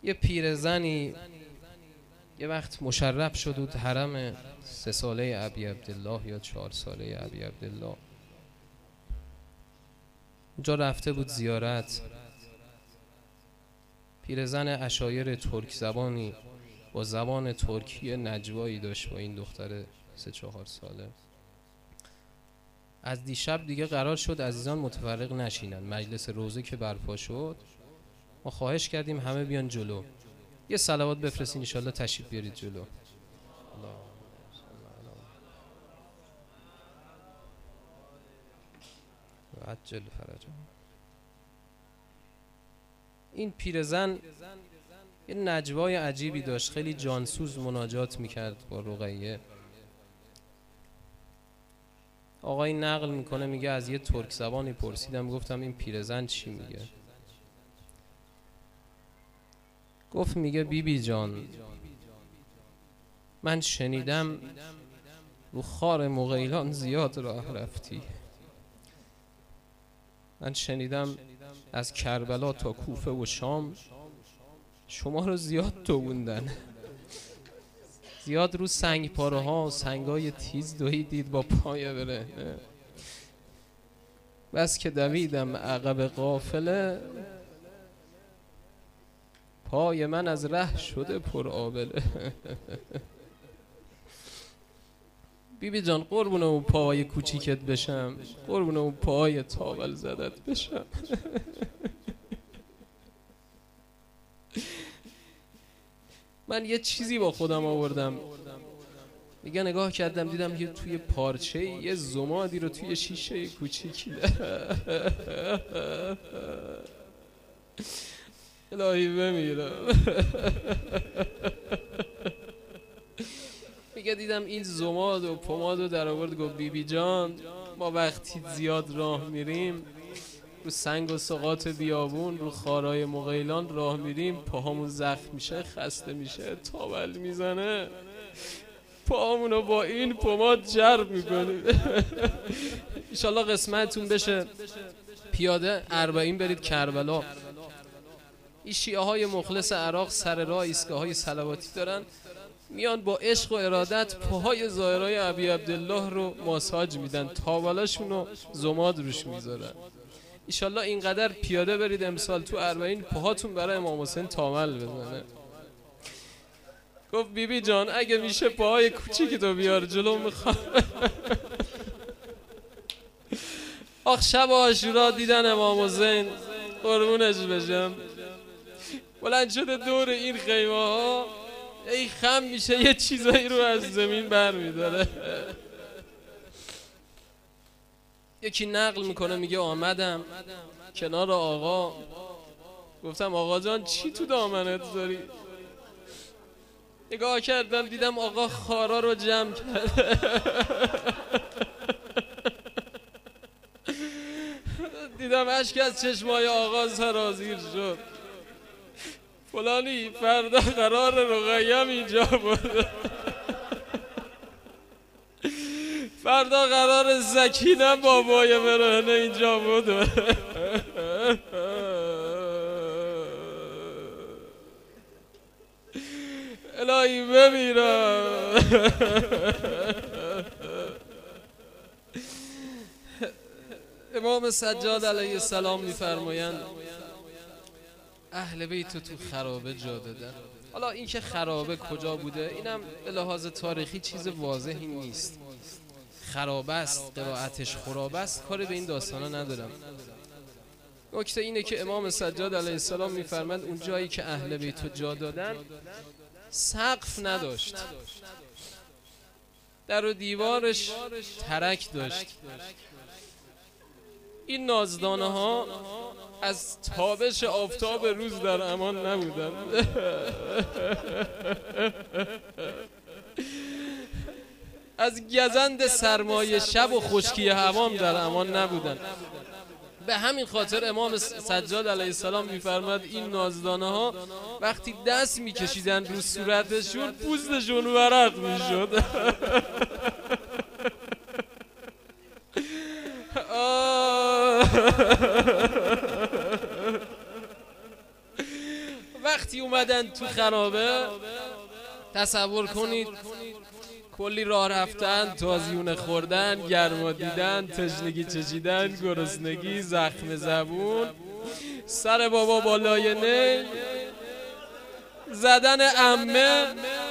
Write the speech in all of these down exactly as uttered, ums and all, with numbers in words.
یه پیرزنی یه وقت مشرف شد بود حرم سه ساله ابی عبدالله یا چهار ساله ابی عبدالله. اونجا رفته بود زیارت. پیرزن عشایر ترک زبانی با زبان ترکی نجوایی داشت با این دختر سه چهار ساله. از دیشب دیگه قرار شد عزیزان متفرق نشینن. مجلس روزه که برپا شد ما خواهش کردیم همه بیان جلو، یه صلوات بفرستین ان شاء الله تشریف بیارید جلو. عجل فرجا. این پیرزن یه نجوای عجیبی داشت، خیلی جانسوز مناجات میکرد با رقیه. آقای نقل میکنه میگه از یه ترک زبانی پرسیدم، گفتم این پیرزن چی میگه؟ گفت میگه بی بی جان من شنیدم رو خار مغیلان زیاد راه رفتی. من شنیدم از کربلا تا کوفه و شام شما رو زیاد دووندن، زیاد رو سنگ پاره ها سنگای تیز دویدید با پای بره. بس که دویدم عقب قافله پای من از ره شده پر آبله. بیبی جان قربون اون پای کوچیکت بشم، قربون اون پای تاول زدت بشم. من یه چیزی با خودم آوردم، میگه نگاه کردم دیدم یه توی پارچه یه زمادی رو توی شیشه کوچیکی الهی بمیرم. میگه دیدم این زماد و پماد رو در آورد. گفت بی بی جان ما وقتی زیاد راه میریم رو سنگ و سقاط بیابون رو خارای مغیلان راه میریم پاهامون زخم میشه، خسته میشه، تاول میزنه، پاهامونو با این پماد جرب میکنیم. انشالله قسمتتون بشه پیاده اربعین برید کربلا. این شیعه های مخلص عراق سر راه ایستگاه های صلواتی دارن، میان با عشق و ارادت پاهای ظاهرای ابی عبدالله رو ماساژ میدن، تاولاشون رو زماد روش میذارن. ایشالله اینقدر پیاده برید امسال تو اربعین پاهاتون برای امام حسین تاول بزنه. گفت بی بی جان اگه میشه پاهای کوچیکی تو بیار جلو میخوام. آخ شب عاشورا دیدن امام حسین قربونش بشم بلند شده دور این خیمه ها ای خم میشه یه چیزایی رو از زمین بر میداره. یکی نقل میکنه میگه آمدم کنار آقا، گفتم آقا جان چی تو دامنت داری؟ نگاه کردم دیدم آقا خارا رو جمع کرد. دیدم اشک از چشمای آقا سرازیر شد. فلانی فردا قرار رقیم اینجا بود، فردا قرار سکینه بابای برهنه اینجا بود. الهی بمیرم. امام سجاد علیه السلام میفرمایند اهل بیت تو خرابه جا دادن. حالا این که خرابه کجا بوده اینم به لحاظ تاریخی چیز واضحی نیست. خرابه است، قرائتش خرابه است، کاری به این داستانا ندارم. نکته اینه که امام سجاد علیه السلام میفرمند اون جایی که اهل بیت جا دادن سقف نداشت، در و دیوارش ترک داشت. این نازدانه ها از تابش آفتاب روز در امان نبودن. از گزند سرمایه شب و خشکی هوام در امان نبودن. به همین خاطر امام سجاد علیه السلام میفرماد این نازدانه ها وقتی دست میکشیدن رو صورتشون پوستشون ورق میشد. وقتی اومدن تو خرابه تصور کنید کلی راه رفتن، تازیونه خوردن، گرما دیدن، تشنگی چشیدن، گرسنگی، زخم زبون، سر بابا بالای نی، زدن عمه.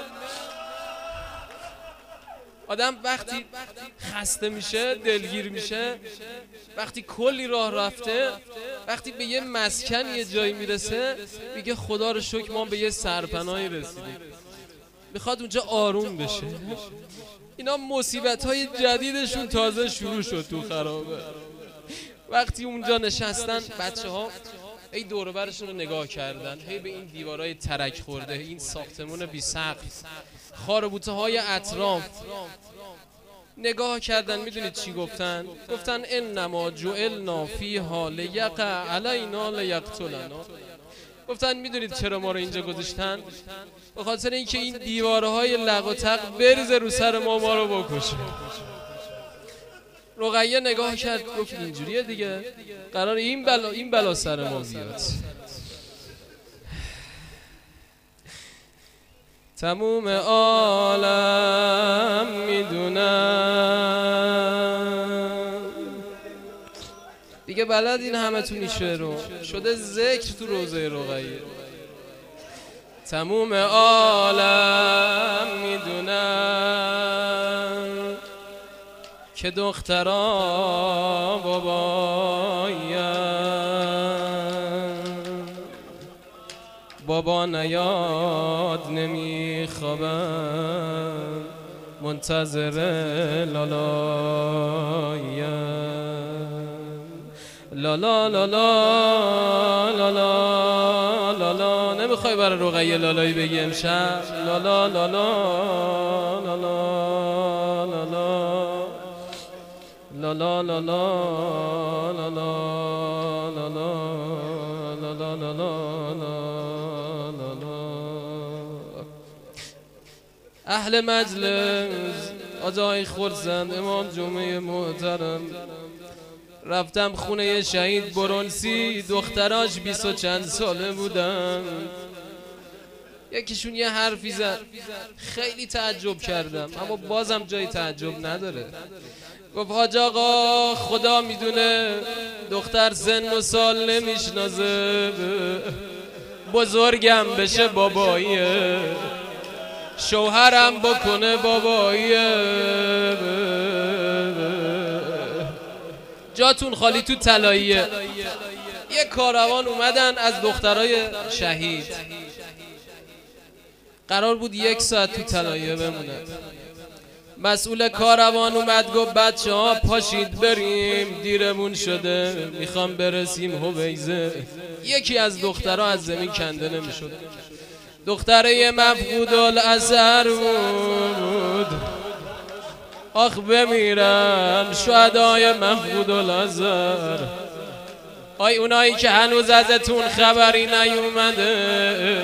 آدم وقتی خسته میشه، دلگیر میشه، وقتی کلی راه رفته، وقتی به یه مسکن یه جایی میرسه میگه خدا رو شکر ما به یه سرپناهی رسیدیم، میخواد اونجا آروم بشه. اینا مصیبت های جدیدشون تازه شروع شد تو خرابه. وقتی اونجا نشستن بچه ها ای دور و برشون رو نگاه کردن، هی به این دیوارای ترک خورده، این ساختمون بی سقف، خاربوته های اطراف نگاه کردن. میدونید چی گفتن؟ گفتن انما جعلنا فیها لیقع علینا لیقتلنا. گفتن میدونید چرا ما رو اینجا گذاشتن؟ به خاطر اینکه این دیوارهای لق و تق بریزه رو سر ما، ما رو بکشه. رقیه نگاه کرد گفت اینجوریه دیگه، قرار این بلا این بلا سر ما بیاد. تموم عالم میدونم دیگه، بلد این همه تو نیشه رو شده ذکر تو روزه رقیه. تموم عالم میدونم که دخترا بابایم، بابا نیاد نمیخوابم، منتظر لالایم. لالا لالا لالا لالا. نمیخوای برای رقیه لالایی بگی امشب؟ لالا لالا لالا لالا لالا لالا لالا لالا لالا لالا. اهل مجلس، آجای خورسند، امام جمعه محترم، رفتم خونه شهید برونسی، دختراش بیست و چند ساله بودن. یکیشون یه حرفی زد، خیلی تعجب کردم، اما بازم جای تعجب نداره. گفت حاج آقا خدا میدونه دختر سن و سال نمیشناسه، بزرگم بشه باباییه، شوهرم بکنه باباییه، جاتون خالی تو طلاییه. یه کاروان اومدن از دخترای شهید، قرار بود یک ساعت تو طلاییه بمونه. مسئول کاروان اومد گفت بچه ها پاشید بریم، دیرمون شده، میخوام برسیم هویزه. یکی از دخترها از زمین کنده نمیشد، دختره مفقود الاثر بود. آخ بمیرم شهدای مفقود الاثر. آی اونایی که هنوز ازتون خبری نیومده،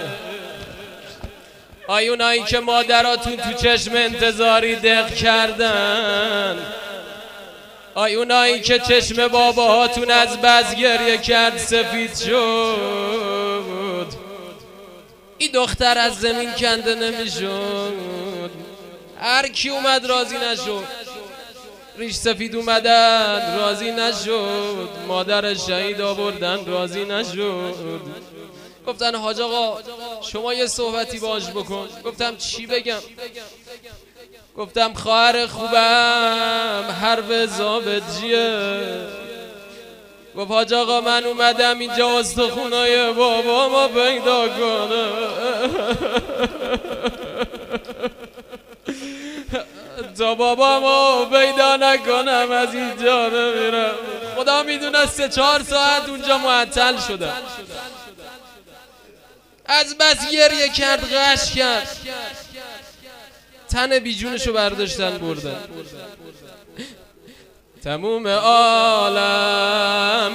آی اونایی که مادراتون تو چشم انتظاری دق کردن، آی اونایی که چشم باباهاتون از بس گریه کرد سفید شد. این دختر از زمین کنده نمیشد، هر کی اومد راضی نشد. ریش سفید اومدن راضی نشد، مادر شهید آوردن راضی نشد. گفتن حاج آقا شما یه صحبتی باش بکن. گفتم چی بگم؟ گفتم خواهر خوبم حرف ضابط جیه. گفت حاج آقا من اومدم اینجا استخونای بابا ما پیدا کنم، تا بابا ما پیدا نکنم از اینجا نمیرم. خدا میدونه سه چهار ساعت اونجا معطل شدم، از بس گریه کرد، غش کرد، تن بیجونشو برداشتن بردن. تموم عالم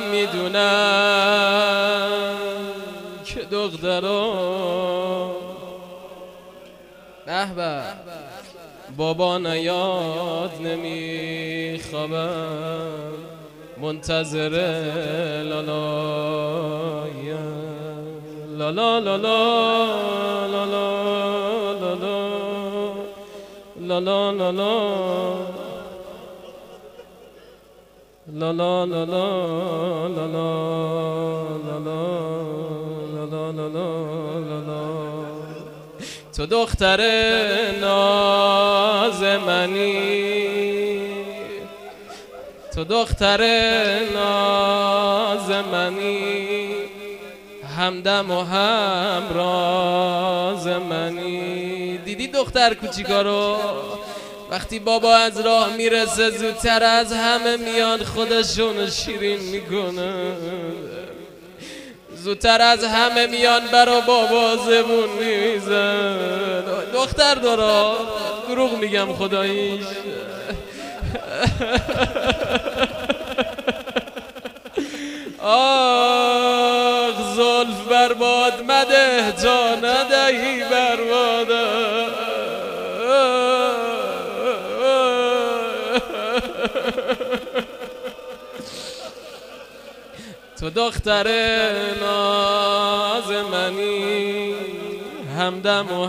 میدونم که دخترا به به بابا نیاد نمیخوابم، منتظر لالایم. لا لا لا لا لا لا لا لا لا لا لا لا لا لا لا لا لا لا. تو دختر ناز منی، تو دختر ناز منی، همدم و همراز منی. دیدی دختر کوچیکا رو وقتی بابا از راه میرسه زودتر از همه میان خودشون شیرین میکنه، زودتر از همه میان برا بابا زبون میزن. دختر دارا دروغ میگم خداییش. آخ زلف برباد مده تا ندهی برباد. تو دختر ناز منی، همدم و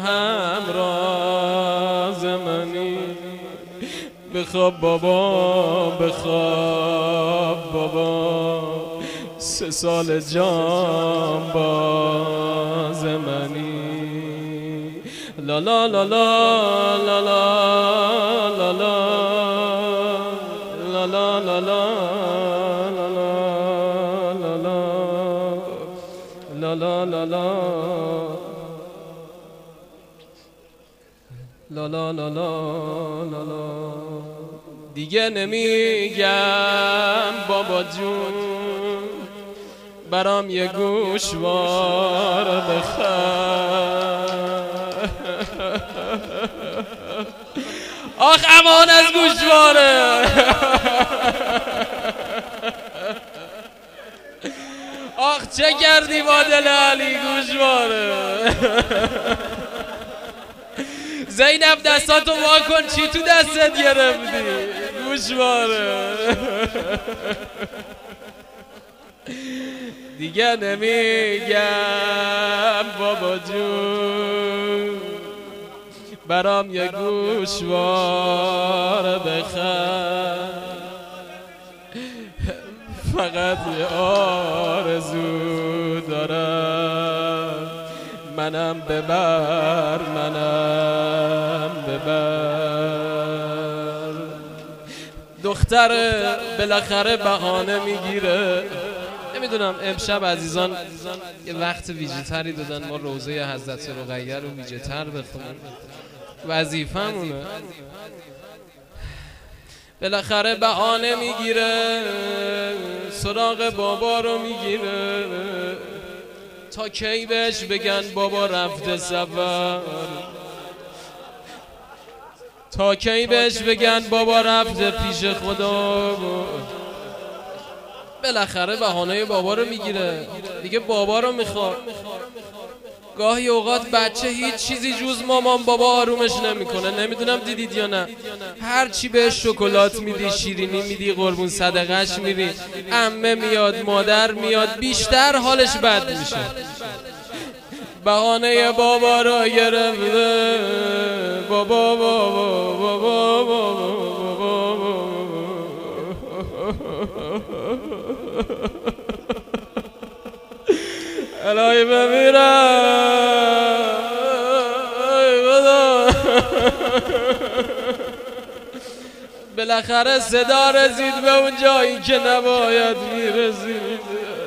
همراز منی. بخواب بابا بخواب بابا، سه سال جان باز منی. لا لا لا لا لا لا لا لا لا لا لا لا لا لا لا لا لا لا لا. دیگه نمیگم بابا جون برام یه گوشوار بخر. آخ امان از گوشواره. آخ چه کردی با دل علی گوشواره. زینب دستاتو وا کن، چی تو دستت گرفتی؟ گوشواره. دیگه نمیگم بابا جون برام یه گوشواره بخر. فقط یه آرزو دارم، منم ببر منم ببر. دختر بالاخره بهانه میگیره. نمیدونم امشب عزیزان یه وقت ویژه تری دادن ما روزه حضرت رقیه رو ویژه تر بخونیم، وظیفه‌مونه. بالاخره بهانه میگیره سراغ بابا رو میگیره. تا کی بهش بگن بابا رفته سفر، تا کی بهش بگن بابا رفته پیش خدا. بالاخره بهانه بابا رو میگیره، دیگه بابا رو میخواد. گاهی اوقات بچه هیچ چیزی جز مامان بابا آرومش نمیکنه. نمیدونم دیدید یا نه، هر چی بهش شکلات میدی، شیرینی میدی، قربون صدقش میری، عمه میاد، مادر میاد، بیشتر حالش بد میشه. بهانه بابا رو گرفته. بابا بابا بابا بابا الهی بمیرم. بالاخره صدا رسید به اون جایی که نباید میرسید.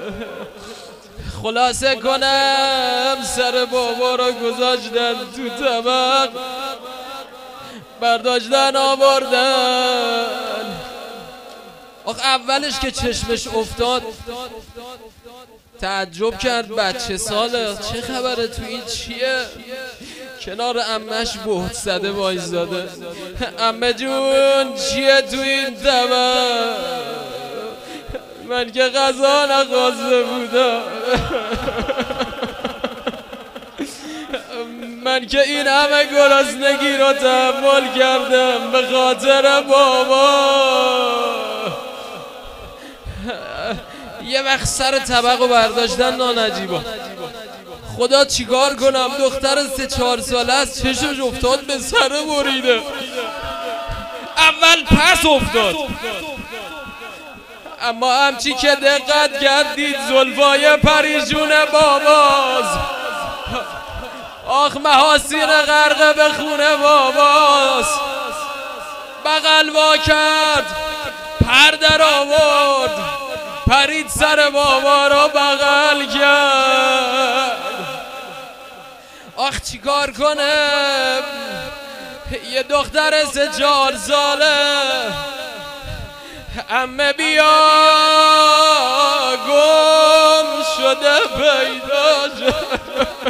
خلاصه کنم سر بابا رو گذاشتن تو طبق، برداشتن آوردن. آخ اولش که چشمش افتاد تعجب کرد، بچه ساله، چه خبره تو این چیه؟ کنار عمش بهت زده وایزاده. عمه جون چیه تو این طبق؟ من که غذا نخواسته بودم، من که این همه گرسنگی رو تحمل کردم به خاطر بابا. یه وقت سر طبق رو برداشتن نانجیبا، خدا چیکار کنم دختر سه چهار ساله است چشمش افتاد به سر بریده. اول پس افتاد اما همچی که دقت کردید زلفای پریشون باباز آخ محاسین غرق به خونه باباز. بغل وا کرد پر در آورد پرید سر بابا رو بغل کرد. آخ چیکار کنه یه دختر سه چهار ساله عمه بیا گم شده پیدا شد.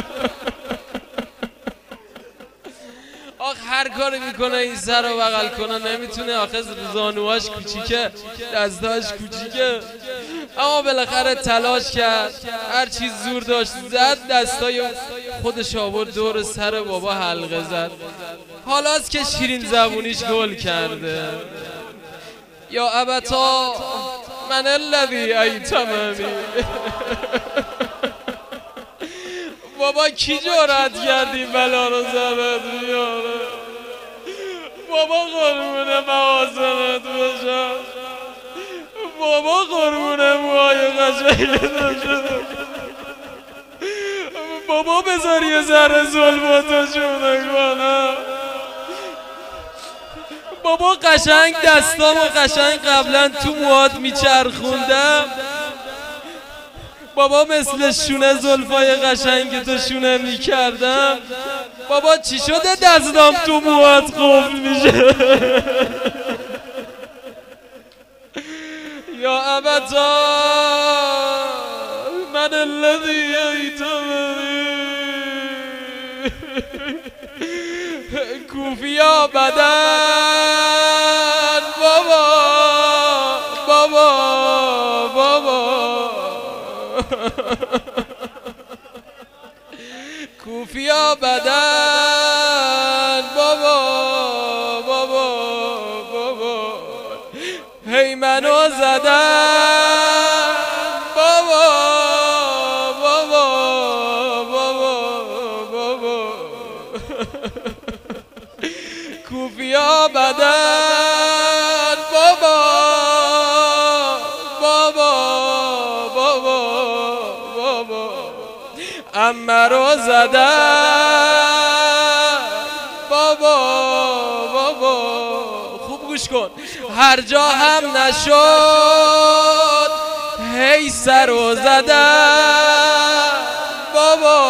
آخ هر کاری میکنه این سر رو بغل کنه نمیتونه آخه زانوهاش کوچیکه دستاش کوچیکه اما بالاخره تلاش کرد هر چیز زور داشت زد دستای خودش آورد دور سر بابا حلقه زد. حالاست که شیرین زبونیش گل کرده. یا ابتا من الذی ایتمنی. بابا کی جرأت کردی بلا رو زدت بیاره؟ بابا قربون محاسنت بشم، بابا قربون موهای قشنگت بشم، بابا بذار یه ذره ظلماتو شونه کنم. بابا قشنگ دستامو قشنگ قبلا تو موهات میچرخوندم. بابا مثل شونه زلفای قشنگ تو شونه میکردم. بابا چی شده دستام تو موهات قفل میشه؟ یا ابتا من الذی ایتمنی کوفیا بدن بابا بابا بابا کوفیا بدن بابا بابا بابا هی منو زدن بابا بابا بابا بابا کوفیا بدن بابا بابا بابا بابا عمه رو زدن بابا بابا. خوب گوش کن هر جا هم نشد هی سر رو زدن بابا.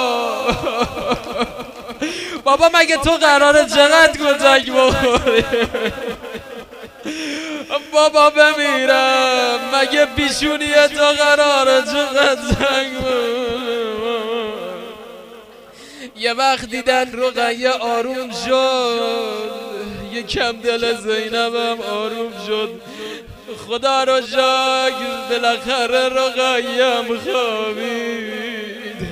بابا مگه تو قراره چقدر کتک بخوری؟ بابا بمیرم مگه پیشونی تو قراره چقدر زنگ بخوری؟ یه وقت دیدن رقیه آروم شد یه کم دل زینبم آروم شد. خدا رو شکر بالاخره رقیه‌ام خوابید.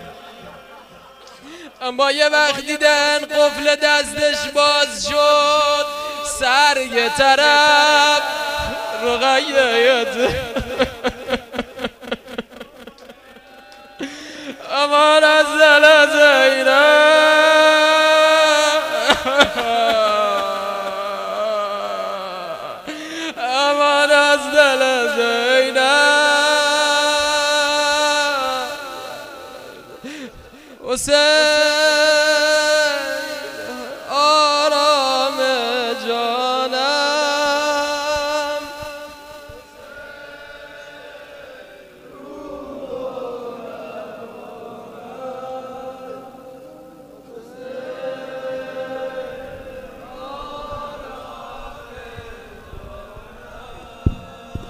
اما یه وقت دیدن قفل دستش باز شد سر یه طرف رقیه امان از دل زینب امان از دل زینب. حسین